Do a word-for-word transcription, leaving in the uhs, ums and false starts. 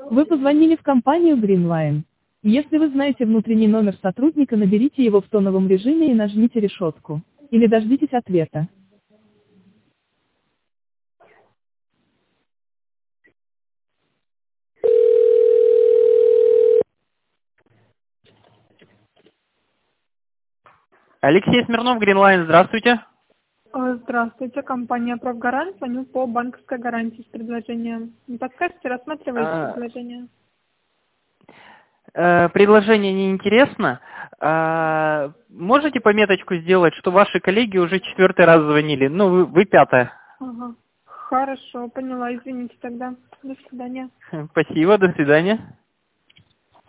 Вы позвонили в компанию Greenline. Если вы знаете внутренний номер сотрудника, наберите его в тоновом режиме и нажмите решетку. Или дождитесь ответа. Алексей Смирнов, Greenline, здравствуйте. Э, Здравствуйте, компания «Профгарант». Звоню по банковской гарантии с предложением. Не подскажете, рассматриваете А, предложение? э, предложение не интересно. А, можете пометочку сделать, что ваши коллеги уже четвертый раз звонили? Ну, вы, вы пятая. Ага. Хорошо, поняла. Извините тогда. До свидания. Спасибо, до свидания.